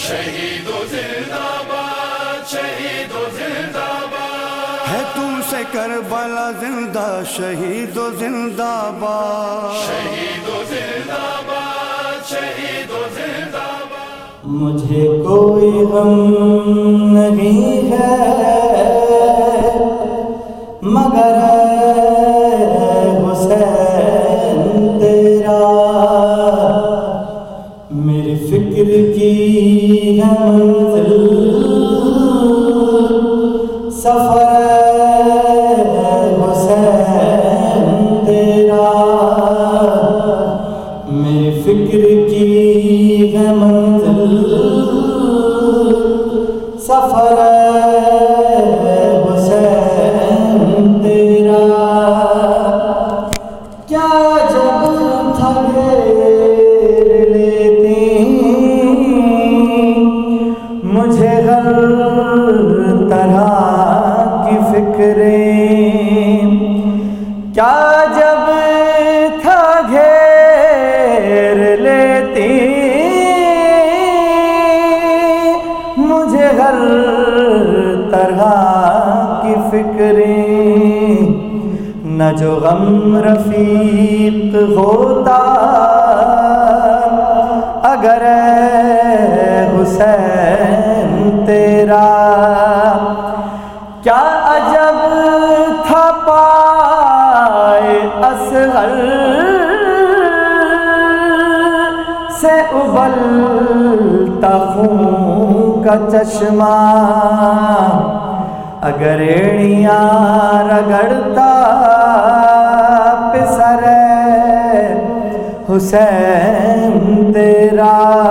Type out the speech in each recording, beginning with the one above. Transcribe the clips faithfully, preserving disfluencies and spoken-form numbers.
शहीदो जिंदाबाद, शहीदो जिंदाबाद। है तुमसे करबला जिंदा, शहीदो जिंदाबाद, शहीदो जिंदाबाद, शहीदो जिंदाबाद। मुझे कोई गम नहीं है मगर हुसैन तेरा, मेरी फिक्र की है मंजिल सफर हुसैन तेरा, मेरी फिक्र की है मंजिल सफर हुसैन तेरा। क्या जब था घेर लेती मुझे हर तरह की फिक्रें, क्या जब था घेर लेती मुझे हर तरह की फिक्रें, न जो गम रफीक होता अगर हुसैन तेरा। क्या अजब था पाए असगर से उबलता खून का चश्मा, अगर एड़ियाँ रगड़ता पिसर हुसैन तेरा।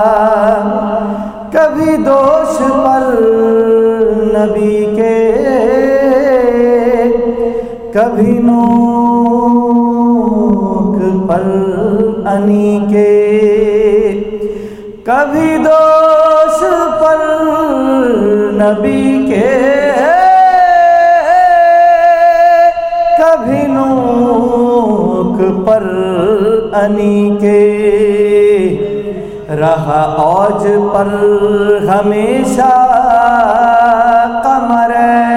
कभी दोष पर नबी के, कभी नोक पर अनी के, कभी दोष पर नबी के, कभी नोक पर अनी के। रहा औज पर हमेशा कमर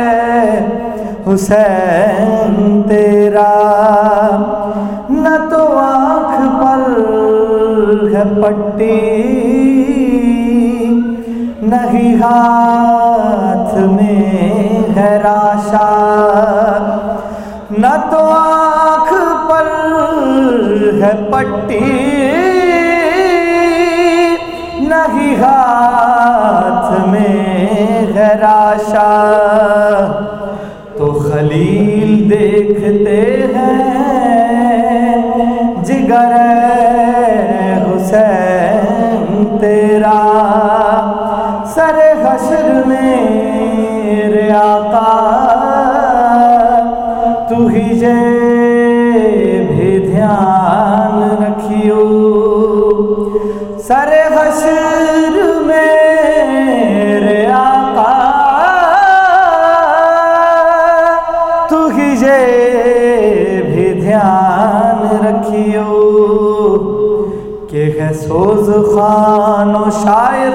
हुसैन तेरा, न तो आँख पर है पट्टी नहीं हाथ में है राशा, न तो आँख पर है पट्टी नहीं हाथ में है राशा। तो खलील देखते हैं जिगर हुसैन तेरा, सरे हश्र में रे आका तू ही जे भी ध्यान रखियो, सरे हश्र में रे आका तू ही जे भी ध्यान रखियो। के है सोज खानो शायर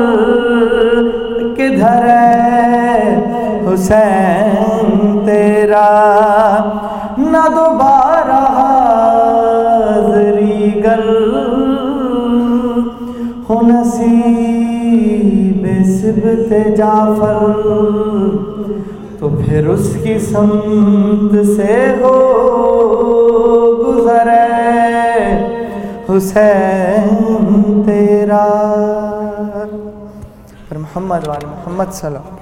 किधर है हुसैन तेरा, न दोबारा हाज़री गर हो नसीब सिबत जाफर, तो फिर उसकी समत से हो गुज़रे हुसैन तेरा। पर मोहम्मद वाले मोहम्मद सल्लल्लाहु